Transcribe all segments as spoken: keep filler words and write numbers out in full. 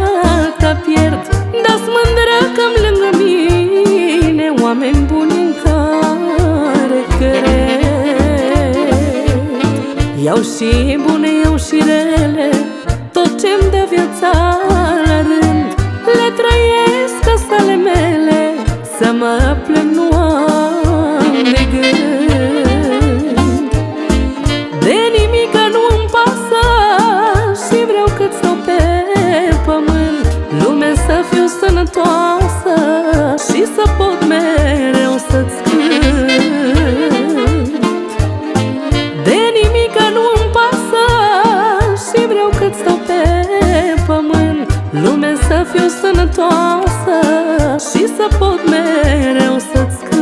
viața pierd, dar-s mândră că-mi lângă mine oameni buni în care cred. Iau și bune, iau și rele, tot ce-mi dă viața la rând le trăiesc ca sale mele, să mă plâng nu am de gând. De nimica nu-mi pasă și vreau cât stau pe pământ, lumea să fiu sănătoasă și să pot mereu să-ți cânt. De nimica nu-mi pasă și vreau cât stau pe pământ, lumea să fiu sănătoasă și să pot mereu să-ți cânt.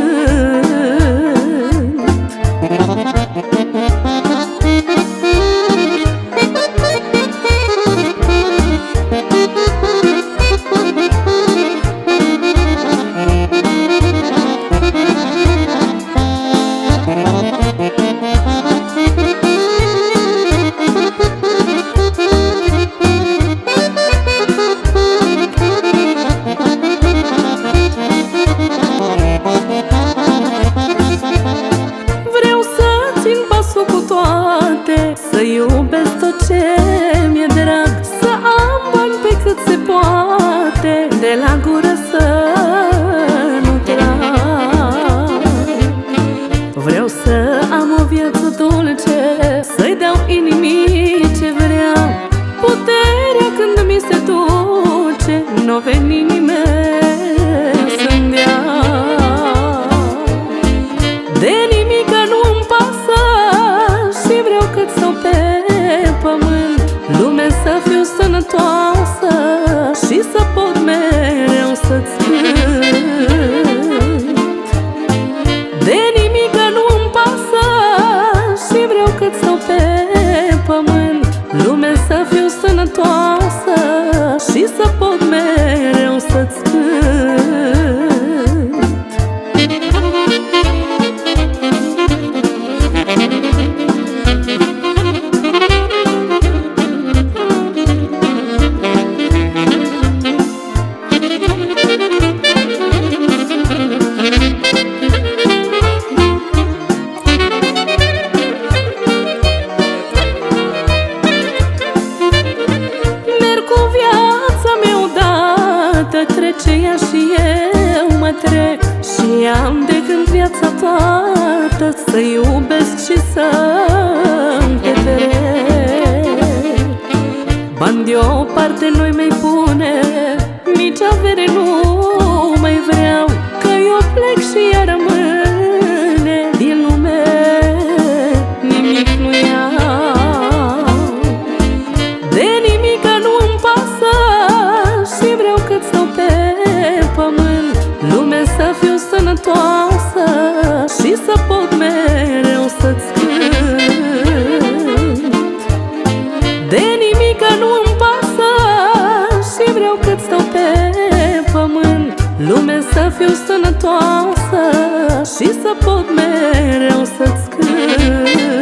Să iubesc tot ce mi-e drag, să am bani pe cât se poate, de la gură să nu trag. Vreau să am o viață dulce, să-i dau inimii ce vreau, puterea când mi se duce, n-o veni nimeni să-mi dea. De nimica nu-mi pasă și vreau cât stau pe pământ, lumea să fiu sănătoasă și să pot mereu să-ți cânt. De nimica nu-mi pasă și vreau cât stau pe pământ, lumea să fiu sănătoasă și să pot mereu să-ți cânt. Trece ea și eu mă trec, și am de gând viața toată să iubesc și să-mi petrec. Bani deoparte nu-i mai pune, nici avere nu mai vreau, că eu plec și ea rămâne, din lume nimic nu iau. De nimica nu-mi pasă și vreau cât stau pe pământ, lumea să fiu sănătoasă și să pot mereu să-ți cânt. De nimica nu-mi pasă și vreau cât stau pe pământ, lumea să fiu sănătoasă și să pot mereu să-ți cânt.